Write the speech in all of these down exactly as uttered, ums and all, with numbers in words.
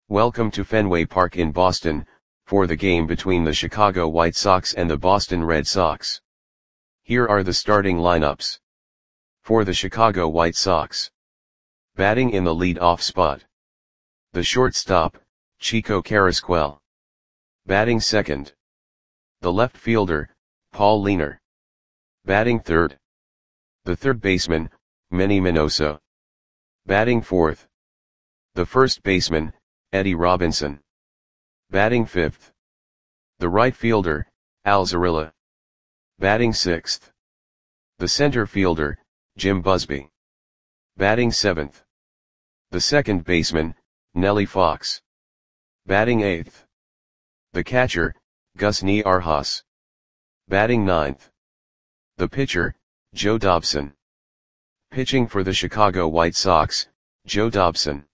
Welcome to Fenway Park in Boston, for the game between the Chicago White Sox and the Boston Red Sox. Here are the starting lineups. For the Chicago White Sox. Batting in the lead-off spot. The shortstop, Chico Carrasquel. Batting second. The left fielder, Paul Leiner. Batting third. The third baseman, Manny Minoso. Batting fourth. The first baseman, Eddie Robinson. Batting fifth. The right fielder, Al Zarrilla. Batting sixth. The center fielder, Jim Busby. Batting seventh. The second baseman, Nellie Fox. Batting eighth. The catcher, Gus Niarjas. Batting ninth. The pitcher, Joe Dobson. Pitching for the Chicago White Sox, Joe Dobson.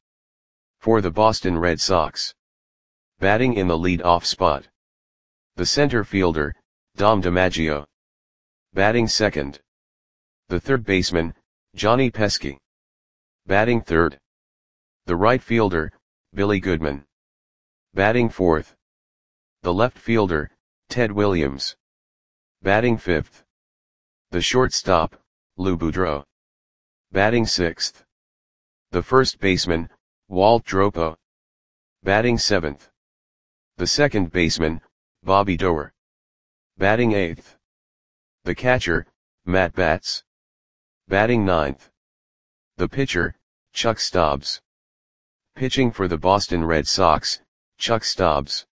For the Boston Red Sox. Batting in the lead-off spot. The center fielder, Dom DiMaggio. Batting second. The third baseman, Johnny Pesky. Batting third. The right fielder, Billy Goodman. Batting fourth. The left fielder, Ted Williams. Batting fifth. The shortstop, Lou Boudreau. Batting sixth. The first baseman, Walt Dropo. Batting seventh. The second baseman, Bobby Doerr. Batting eighth. The catcher, Matt Batts. Batting ninth. The pitcher, Chuck Stobbs. Pitching for the Boston Red Sox, Chuck Stobbs.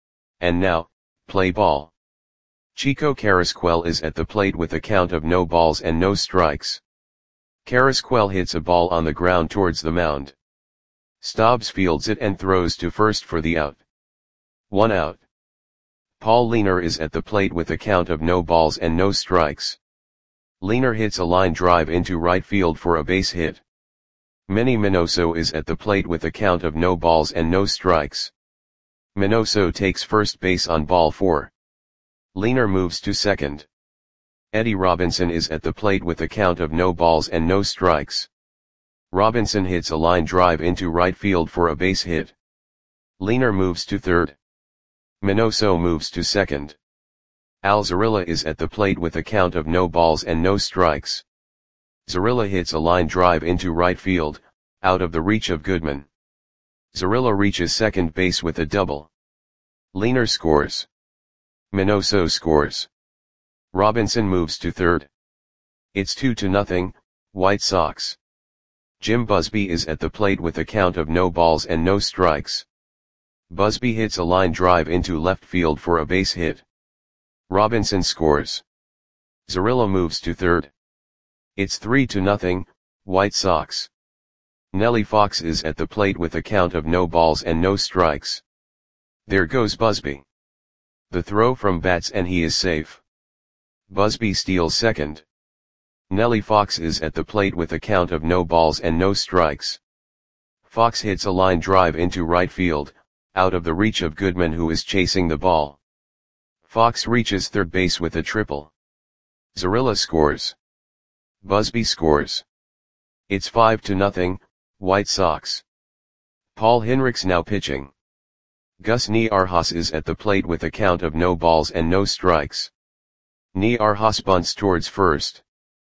And now, play ball. Chico Carrasquel is at the plate with a count of no balls and no strikes. Carrasquel hits a ball on the ground towards the mound. Stobbs fields it and throws to first for the out. One out. Paul Leiner is at the plate with a count of no balls and no strikes. Leiner hits a line drive into right field for a base hit. Manny Minoso is at the plate with a count of no balls and no strikes. Minoso takes first base on ball four. Leiner moves to second. Eddie Robinson is at the plate with a count of no balls and no strikes. Robinson hits a line drive into right field for a base hit. Leiner moves to third. Minoso moves to second. Al Zarrilla is at the plate with a count of no balls and no strikes. Zarrilla hits a line drive into right field, out of the reach of Goodman. Zarrilla reaches second base with a double. Leiner scores. Minoso scores. Robinson moves to third. It's two to nothing, White Sox. Jim Busby is at the plate with a count of no balls and no strikes. Busby hits a line drive into left field for a base hit. Robinson scores. Zarrilla moves to third. It's three to nothing, White Sox. Nellie Fox is at the plate with a count of no balls and no strikes. There goes Busby. The throw from Batts and he is safe. Busby steals second. Nellie Fox is at the plate with a count of no balls and no strikes. Fox hits a line drive into right field, out of the reach of Goodman who is chasing the ball. Fox reaches third base with a triple. Zarrilla scores. Busby scores. It's five to nothing, White Sox. Paul Henrichs now pitching. Gus Niarjas is at the plate with a count of no balls and no strikes. Niarjas bunts towards first.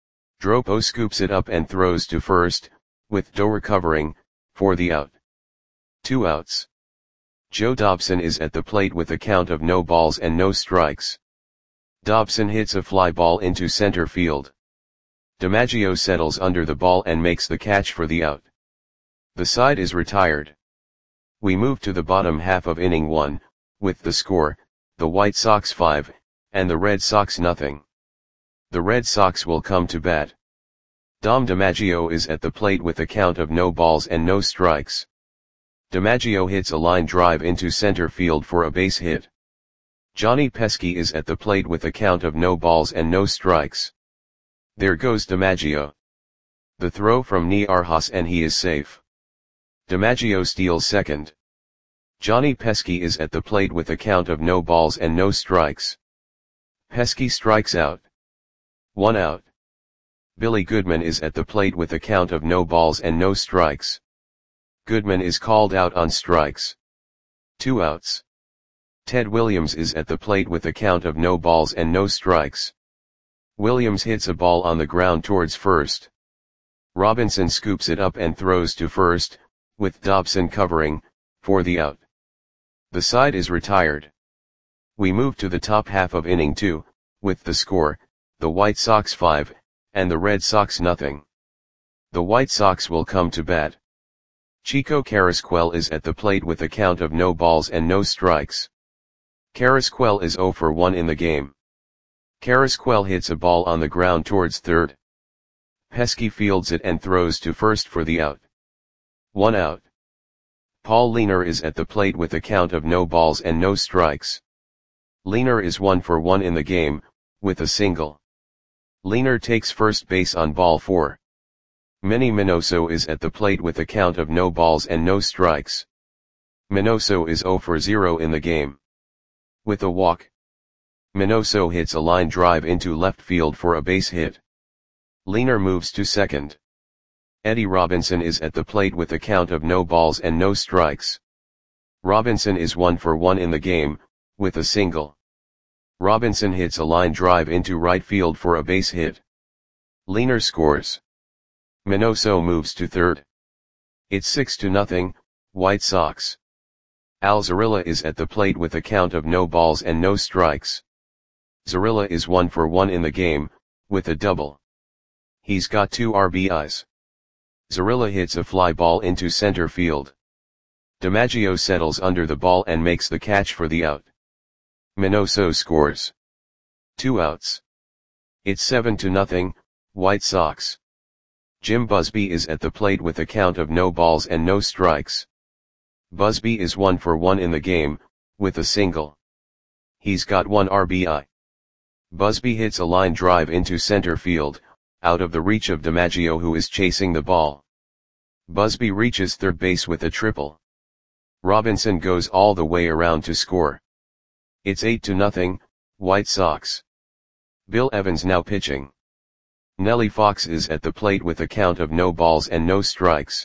Dropo scoops it up and throws to first, with Doerr covering, for the out. Two outs. Joe Dobson is at the plate with a count of no balls and no strikes. Dobson hits a fly ball into center field. DiMaggio settles under the ball and makes the catch for the out. The side is retired. We move to the bottom half of inning one, with the score, the White Sox five, and the Red Sox nothing. The Red Sox will come to bat. Dom DiMaggio is at the plate with a count of no balls and no strikes. DiMaggio hits a line drive into center field for a base hit. Johnny Pesky is at the plate with a count of no balls and no strikes. There goes DiMaggio. The throw from Niarjas and he is safe. DiMaggio steals second. Johnny Pesky is at the plate with a count of no balls and no strikes. Pesky strikes out. One out. Billy Goodman is at the plate with a count of no balls and no strikes. Goodman is called out on strikes. Two outs. Ted Williams is at the plate with a count of no balls and no strikes. Williams hits a ball on the ground towards first. Robinson scoops it up and throws to first, with Dobson covering, for the out. The side is retired. We move to the top half of inning two, with the score, the White Sox five, and the Red Sox nothing. The White Sox will come to bat. Chico Carrasquel is at the plate with a count of no balls and no strikes. Carrasquel is zero for one in the game. Carrasquel hits a ball on the ground towards third. Pesky fields it and throws to first for the out. One out. Paul Leiner is at the plate with a count of no balls and no strikes. Leiner is one for one in the game, with a single. Leiner takes first base on ball four. Manny Minoso is at the plate with a count of no balls and no strikes. Minoso is zero for zero in the game. With a walk, Minoso hits a line drive into left field for a base hit. Leiner moves to second. Eddie Robinson is at the plate with a count of no balls and no strikes. Robinson is one for one in the game, with a single. Robinson hits a line drive into right field for a base hit. Leiner scores. Minoso moves to third. It's six to nothing, White Sox. Al Zarilla is at the plate with a count of no balls and no strikes. Zarilla is one for one in the game, with a double. He's got two R B Is. Zarilla hits a fly ball into center field. DiMaggio settles under the ball and makes the catch for the out. Minoso scores. Two outs. It's seven to nothing, White Sox. Jim Busby is at the plate with a count of no balls and no strikes. Busby is one for one in the game, with a single. He's got one R B I. Busby hits a line drive into center field, out of the reach of DiMaggio who is chasing the ball. Busby reaches third base with a triple. Robinson goes all the way around to score. It's eight to nothing, White Sox. Bill Evans now pitching. Nellie Fox is at the plate with a count of no balls and no strikes.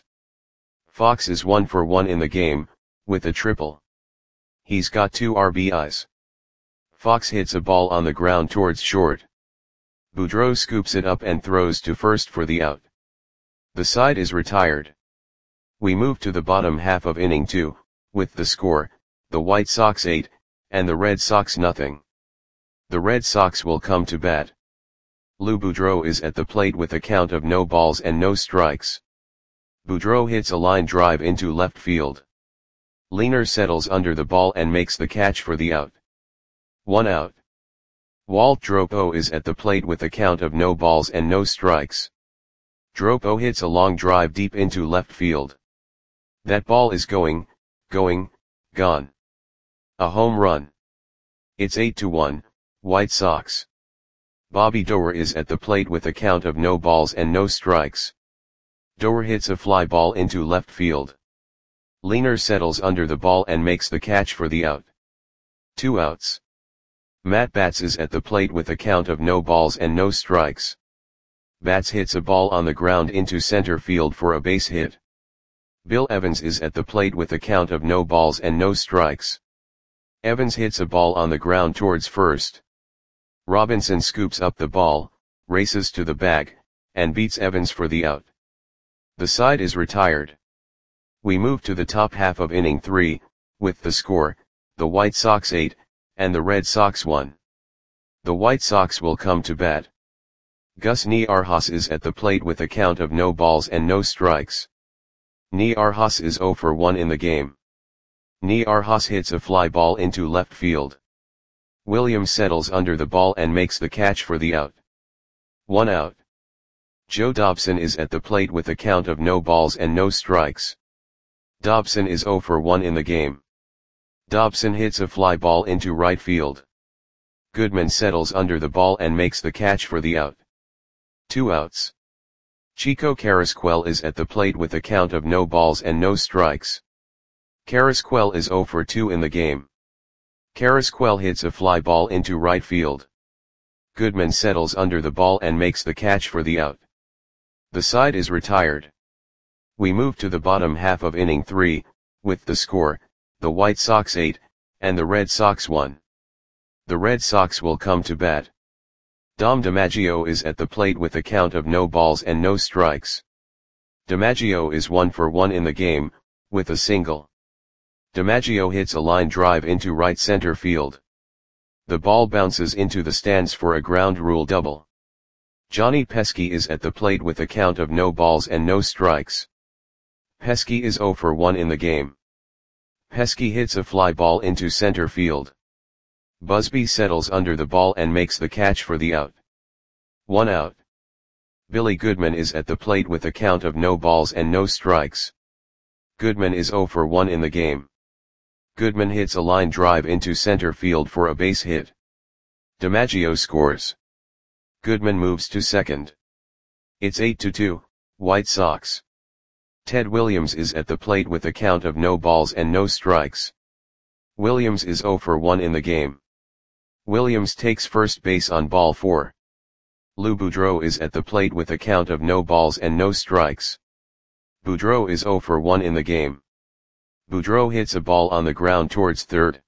Fox is one for one in the game, with a triple. He's got two R B Is. Fox hits a ball on the ground towards short. Boudreau scoops it up and throws to first for the out. The side is retired. We move to the bottom half of inning two, with the score, the White Sox eight, and the Red Sox nothing. The Red Sox will come to bat. Lou Boudreau is at the plate with a count of no balls and no strikes. Boudreau hits a line drive into left field. Leiner settles under the ball and makes the catch for the out. One out. Walt Dropo is at the plate with a count of no balls and no strikes. Dropo hits a long drive deep into left field. That ball is going, going, gone. A home run. It's eight to one, White Sox. Bobby Doerr is at the plate with a count of no balls and no strikes. Doerr hits a fly ball into left field. Leiner settles under the ball and makes the catch for the out. Two outs. Matt Batts is at the plate with a count of no balls and no strikes. Batts hits a ball on the ground into center field for a base hit. Bill Evans is at the plate with a count of no balls and no strikes. Evans hits a ball on the ground towards first. Robinson scoops up the ball, races to the bag, and beats Evans for the out. The side is retired. We move to the top half of inning three, with the score, the White Sox eight, and the Red Sox one. The White Sox will come to bat. Gus Niarjas is at the plate with a count of no balls and no strikes. Niarjas is zero for one in the game. Niarjas hits a fly ball into left field. Williams settles under the ball and makes the catch for the out. One out. Joe Dobson is at the plate with a count of no balls and no strikes. Dobson is zero for one in the game. Dobson hits a fly ball into right field. Goodman settles under the ball and makes the catch for the out. Two outs. Chico Carrasquel is at the plate with a count of no balls and no strikes. Carrasquel is zero for two in the game. Carrasquel hits a fly ball into right field. Goodman settles under the ball and makes the catch for the out. The side is retired. We move to the bottom half of inning three, with the score, the White Sox eight, and the Red Sox one. The Red Sox will come to bat. Dom DiMaggio is at the plate with a count of no balls and no strikes. DiMaggio is one for one in the game, with a single. DiMaggio hits a line drive into right center field. The ball bounces into the stands for a ground rule double. Johnny Pesky is at the plate with a count of no balls and no strikes. Pesky is zero for one in the game. Pesky hits a fly ball into center field. Busby settles under the ball and makes the catch for the out. One out. Billy Goodman is at the plate with a count of no balls and no strikes. Goodman is zero for one in the game. Goodman hits a line drive into center field for a base hit. DiMaggio scores. Goodman moves to second. It's eight to two, White Sox. Ted Williams is at the plate with a count of no balls and no strikes. Williams is zero for one in the game. Williams takes first base on ball four. Lou Boudreau is at the plate with a count of no balls and no strikes. Boudreau is zero for one in the game. Boudreau hits a ball on the ground towards third.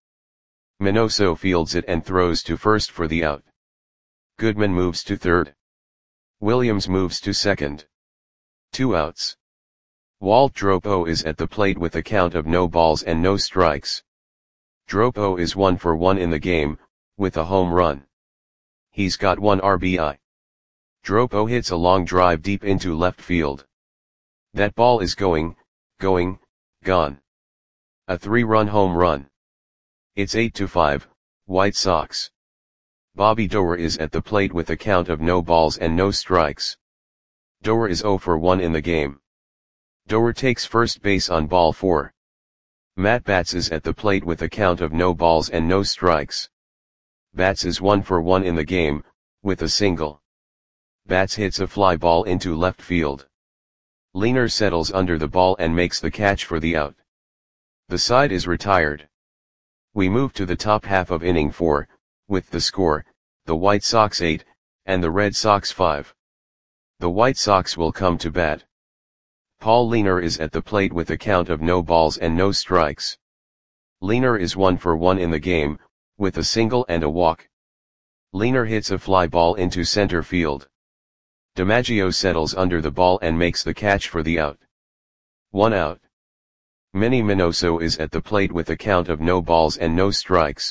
Minoso fields it and throws to first for the out. Goodman moves to third. Williams moves to second. Two outs. Walt Dropo is at the plate with a count of no balls and no strikes. Dropo is one for one in the game, with a home run. He's got one R B I. Dropo hits a long drive deep into left field. That ball is going, going, gone. A three-run home run. It's eight to five, White Sox. Bobby Doerr is at the plate with a count of no balls and no strikes. Doerr is zero for one in the game. Doerr takes first base on ball four. Matt Batts is at the plate with a count of no balls and no strikes. Batts is one for one in the game, with a single. Batts hits a fly ball into left field. Leaner settles under the ball and makes the catch for the out. The side is retired. We move to the top half of inning four, with the score, the White Sox eight, and the Red Sox five. The White Sox will come to bat. Paul Leaner is at the plate with a count of no balls and no strikes. Leaner is one for one in the game, with a single and a walk. Leaner hits a fly ball into center field. DiMaggio settles under the ball and makes the catch for the out. One out. Manny Minoso is at the plate with a count of no balls and no strikes.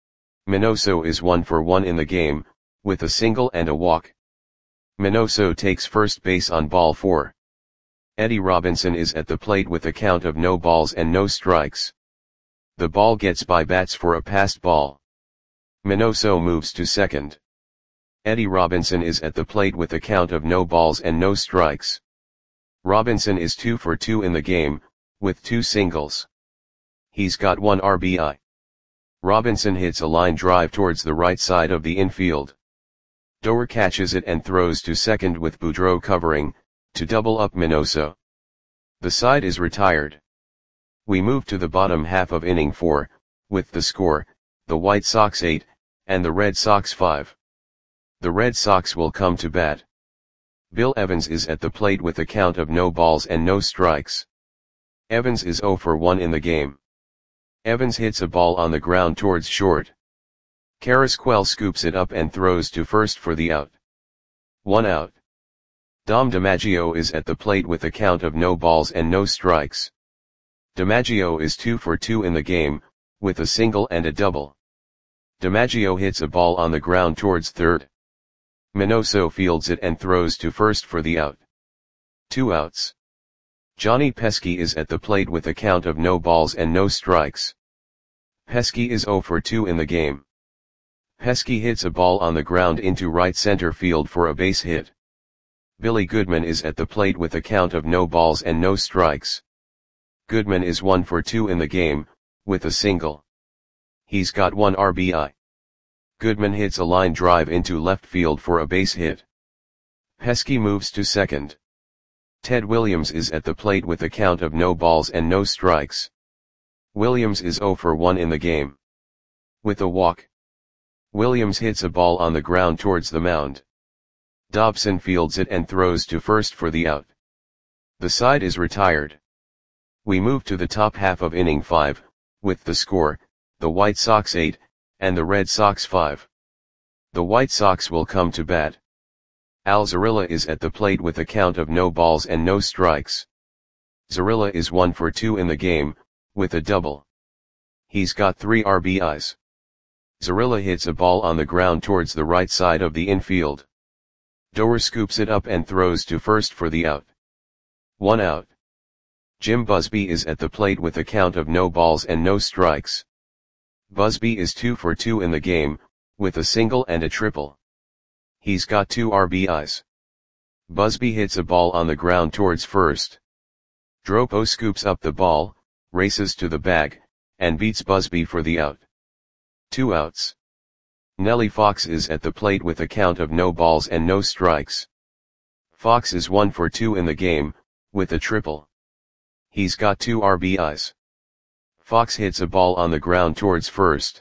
Minoso is one for one in the game, with a single and a walk. Minoso takes first base on ball four. Eddie Robinson is at the plate with a count of no balls and no strikes. The ball gets by Batts for a passed ball. Minoso moves to second. Eddie Robinson is at the plate with a count of no balls and no strikes. Robinson is two for two in the game, with two singles. He's got one R B I. Robinson hits a line drive towards the right side of the infield. Doerr catches it and throws to second with Boudreau covering, to double up Minoso. The side is retired. We move to the bottom half of inning four, with the score, the White Sox eight, and the Red Sox five. The Red Sox will come to bat. Bill Evans is at the plate with a count of no balls and no strikes. Evans is zero for one in the game. Evans hits a ball on the ground towards short. Carrasquel scoops it up and throws to first for the out. One out. Dom DiMaggio is at the plate with a count of no balls and no strikes. DiMaggio is two for two in the game, with a single and a double. DiMaggio hits a ball on the ground towards third. Minoso fields it and throws to first for the out. Two outs. Johnny Pesky is at the plate with a count of no balls and no strikes. Pesky is zero for two in the game. Pesky hits a ball on the ground into right center field for a base hit. Billy Goodman is at the plate with a count of no balls and no strikes. Goodman is one for two in the game, with a single. He's got one R B I. Goodman hits a line drive into left field for a base hit. Pesky moves to second. Ted Williams is at the plate with a count of no balls and no strikes. Williams is zero for one in the game. With a walk. Williams hits a ball on the ground towards the mound. Dobson fields it and throws to first for the out. The side is retired. We move to the top half of inning five, with the score, the White Sox eight, and the Red Sox five. The White Sox will come to bat. Al Zarilla is at the plate with a count of no balls and no strikes. Zarilla is one for two in the game, with a double. He's got three R B Is. Zarilla hits a ball on the ground towards the right side of the infield. Doer scoops it up and throws to first for the out. One out. Jim Busby is at the plate with a count of no balls and no strikes. Busby is two for two in the game, with a single and a triple. He's got two R B Is. Busby hits a ball on the ground towards first. Dropo scoops up the ball, races to the bag, and beats Busby for the out. Two outs. Nellie Fox is at the plate with a count of no balls and no strikes. Fox is one for two in the game, with a triple. He's got two R B Is. Fox hits a ball on the ground towards first.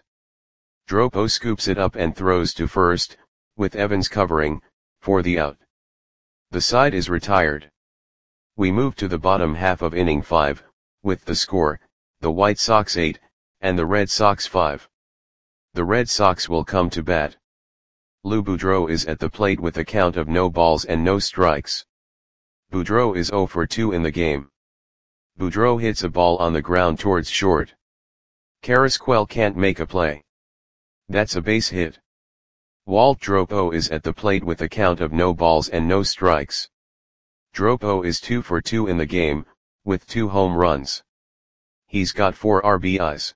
Dropo scoops it up and throws to first, with Evans covering, for the out. The side is retired. We move to the bottom half of inning five, with the score, the White Sox eight, and the Red Sox five. The Red Sox will come to bat. Lou Boudreau is at the plate with a count of no balls and no strikes. Boudreau is zero for two in the game. Boudreau hits a ball on the ground towards short. Carrasquel can't make a play. That's a base hit. Walt Dropo is at the plate with a count of no balls and no strikes. Dropo is two for two in the game, with two home runs. He's got four R B Is.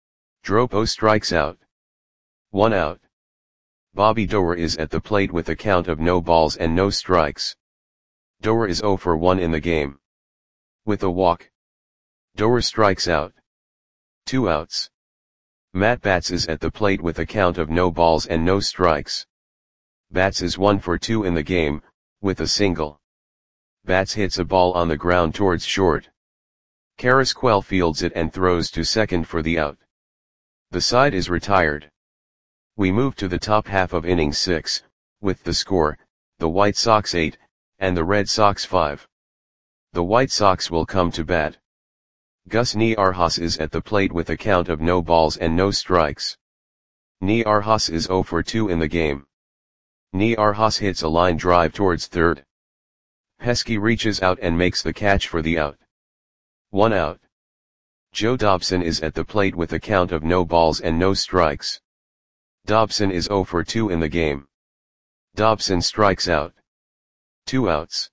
Dropo strikes out. One out. Bobby Doer is at the plate with a count of no balls and no strikes. Doer is zero for one in the game. With a walk. Doer strikes out. Two outs. Matt Batts is at the plate with a count of no balls and no strikes. Batts is one for two in the game, with a single. Batts hits a ball on the ground towards short. Carrasquel fields it and throws to second for the out. The side is retired. We move to the top half of inning six, with the score, the White Sox eight, and the Red Sox five. The White Sox will come to bat. Gus Niarjas is at the plate with a count of no balls and no strikes. Niarjas is zero for two in the game. Niarjas hits a line drive towards third. Pesky reaches out and makes the catch for the out. One out. Joe Dobson is at the plate with a count of no balls and no strikes. Dobson is zero for two in the game. Dobson strikes out. Two outs.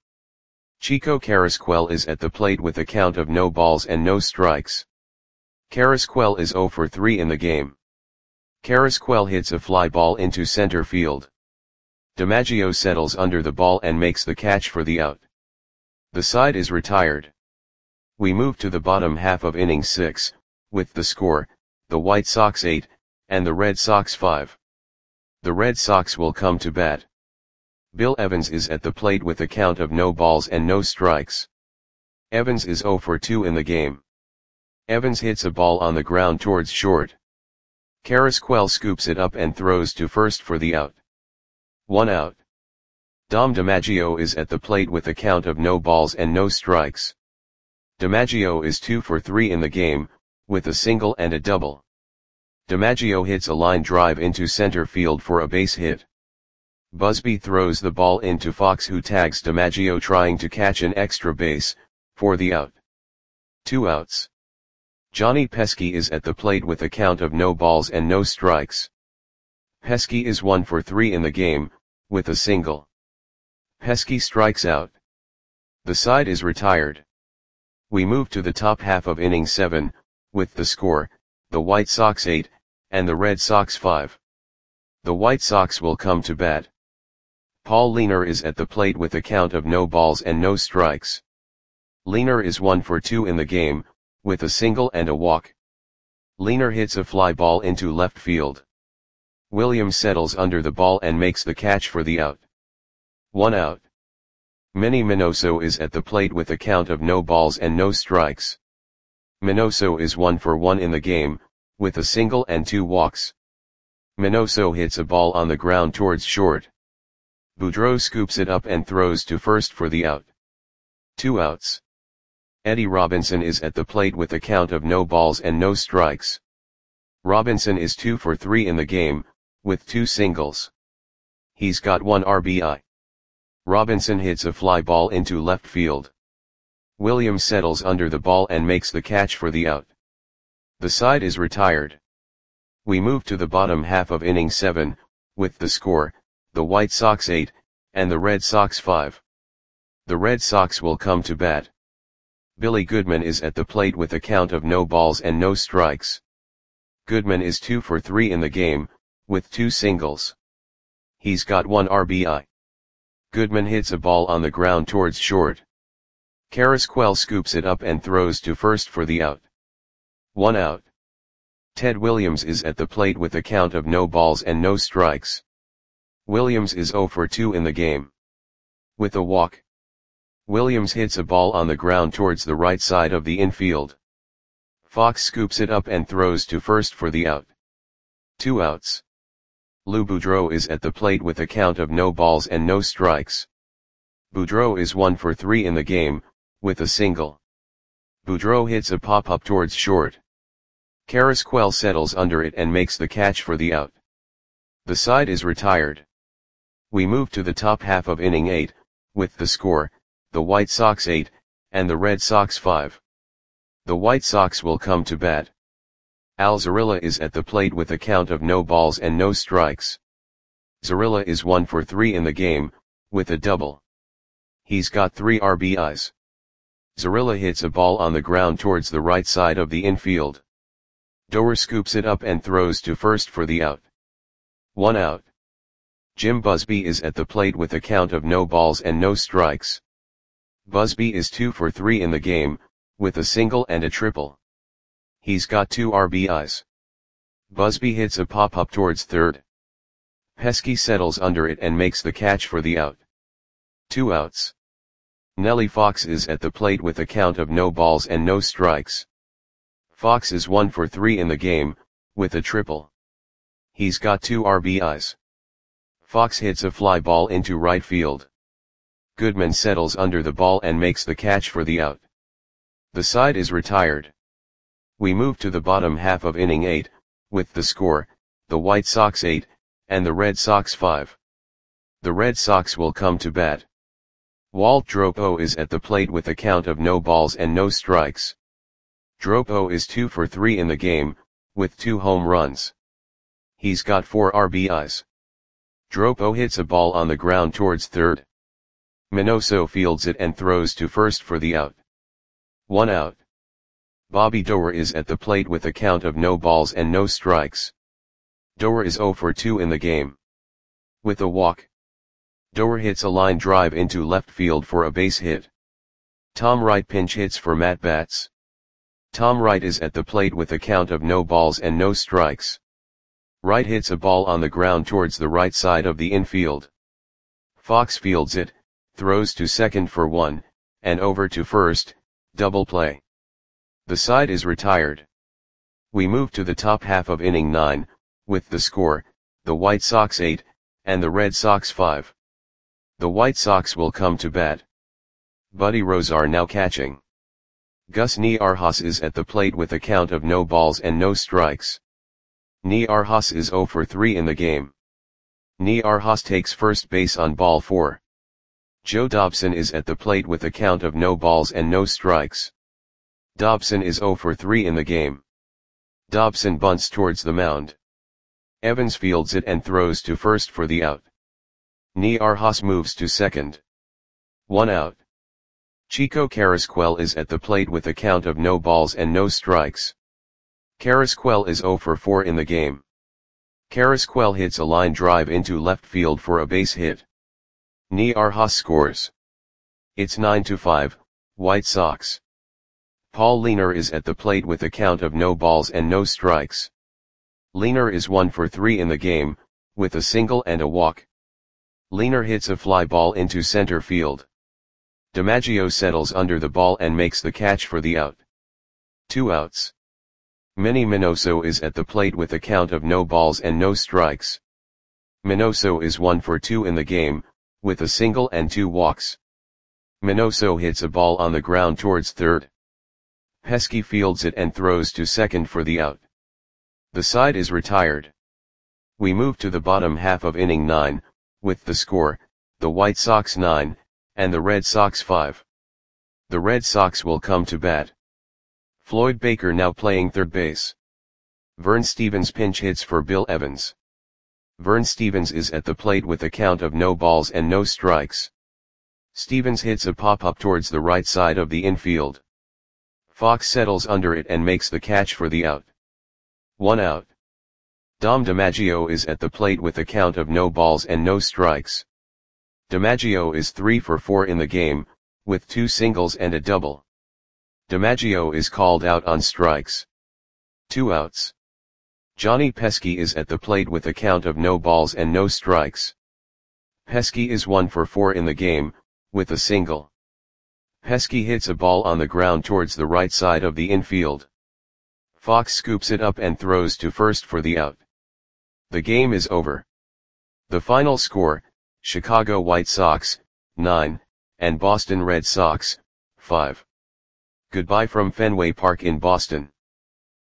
Chico Carrasquel is at the plate with a count of no balls and no strikes. Carrasquel is zero for three in the game. Carrasquel hits a fly ball into center field. DiMaggio settles under the ball and makes the catch for the out. The side is retired. We move to the bottom half of inning six, with the score, the White Sox eight, and the Red Sox five. The Red Sox will come to bat. Bill Evans is at the plate with a count of no balls and no strikes. Evans is zero for two in the game. Evans hits a ball on the ground towards short. Carrasquel scoops it up and throws to first for the out. One out. Dom DiMaggio is at the plate with a count of no balls and no strikes. DiMaggio is two for three in the game, with a single and a double. DiMaggio hits a line drive into center field for a base hit. Busby throws the ball into Fox, who tags DiMaggio trying to catch an extra base, for the out. Two outs. Johnny Pesky is at the plate with a count of no balls and no strikes. Pesky is one for three in the game, with a single. Pesky strikes out. The side is retired. We move to the top half of inning seven, with the score, the White Sox eight, and the Red Sox five. The White Sox will come to bat. Paul Leaner is at the plate with a count of no balls and no strikes. Leaner is one for two in the game, with a single and a walk. Leaner hits a fly ball into left field. Williams settles under the ball and makes the catch for the out. One out. Manny Minoso is at the plate with a count of no balls and no strikes. Minoso is one for one in the game, with a single and two walks. Minoso hits a ball on the ground towards short. Boudreau scoops it up and throws to first for the out. Two outs. Eddie Robinson is at the plate with a count of no balls and no strikes. Robinson is two for three in the game, with two singles. He's got one R B I. Robinson hits a fly ball into left field. Williams settles under the ball and makes the catch for the out. The side is retired. We move to the bottom half of inning seven, with the score, the White Sox eight, and the Red Sox five. The Red Sox will come to bat. Billy Goodman is at the plate with a count of no balls and no strikes. Goodman is two for three in the game, with two singles. He's got one R B I. Goodman hits a ball on the ground towards short. Carrasquel scoops it up and throws to first for the out. One out. Ted Williams is at the plate with a count of no balls and no strikes. Williams is zero for two in the game. With a walk. Williams hits a ball on the ground towards the right side of the infield. Fox scoops it up and throws to first for the out. Two outs. Lou Boudreau is at the plate with a count of no balls and no strikes. Boudreau is one for three in the game, with a single. Boudreau hits a pop-up towards short. Carrasquel settles under it and makes the catch for the out. The side is retired. We move to the top half of inning eight, with the score, the White Sox eight, and the Red Sox five. The White Sox will come to bat. Al Zarilla is at the plate with a count of no balls and no strikes. Zarilla is one for three in the game, with a double. He's got three R B Is. Zarilla hits a ball on the ground towards the right side of the infield. Doer scoops it up and throws to first for the out. One out. Jim Busby is at the plate with a count of no balls and no strikes. Busby is two for three in the game, with a single and a triple. He's got two R B Is. Busby hits a pop-up towards third. Pesky settles under it and makes the catch for the out. Two outs. Nellie Fox is at the plate with a count of no balls and no strikes. Fox is one for three in the game, with a triple. He's got two R B Is. Fox hits a fly ball into right field. Goodman settles under the ball and makes the catch for the out. The side is retired. We move to the bottom half of inning eight, with the score, the White Sox eight, and the Red Sox five. The Red Sox will come to bat. Walt Dropo is at the plate with a count of no balls and no strikes. Dropo is two for three in the game, with two home runs. He's got four R B Is. Dropo hits a ball on the ground towards third. Minoso fields it and throws to first for the out. One out. Bobby Doer is at the plate with a count of no balls and no strikes. Doer is zero for two in the game. With a walk. Doer hits a line drive into left field for a base hit. Tom Wright pinch hits for Matt Batts. Tom Wright is at the plate with a count of no balls and no strikes. Wright hits a ball on the ground towards the right side of the infield. Fox fields it, throws to second for one, and over to first, double play. The side is retired. We move to the top half of inning nine, with the score, the White Sox eight, and the Red Sox five. The White Sox will come to bat. Buddy Rozar now catching. Gus Niarhas is at the plate with a count of no balls and no strikes. Niarhas is zero for three in the game. Niarhas takes first base on ball four. Joe Dobson is at the plate with a count of no balls and no strikes. Dobson is zero for three in the game. Dobson bunts towards the mound. Evans fields it and throws to first for the out. Niarhas moves to second. One out. Chico Carrasquel is at the plate with a count of no balls and no strikes. Carrasquel is zero for four in the game. Carrasquel hits a line drive into left field for a base hit. Niarhas scores. It's nine to five, White Sox. Paul Leaner is at the plate with a count of no balls and no strikes. Leaner is one for three in the game, with a single and a walk. Leaner hits a fly ball into center field. DiMaggio settles under the ball and makes the catch for the out. Two outs. Manny Minoso is at the plate with a count of no balls and no strikes. Minoso is one for two in the game, with a single and two walks. Minoso hits a ball on the ground towards third. Pesky fields it and throws to second for the out. The side is retired. We move to the bottom half of inning nine, with the score, the White Sox nine, and the Red Sox five. The Red Sox will come to bat. Floyd Baker now playing third base. Vern Stevens pinch hits for Bill Evans. Vern Stevens is at the plate with a count of no balls and no strikes. Stevens hits a pop-up towards the right side of the infield. Fox settles under it and makes the catch for the out. One out. Dom DiMaggio is at the plate with a count of no balls and no strikes. DiMaggio is three for four in the game, with two singles and a double. DiMaggio is called out on strikes. Two outs. Johnny Pesky is at the plate with a count of no balls and no strikes. Pesky is one for four in the game, with a single. Pesky hits a ball on the ground towards the right side of the infield. Fox scoops it up and throws to first for the out. The game is over. The final score, Chicago White Sox, nine, and Boston Red Sox, five. Goodbye from Fenway Park in Boston.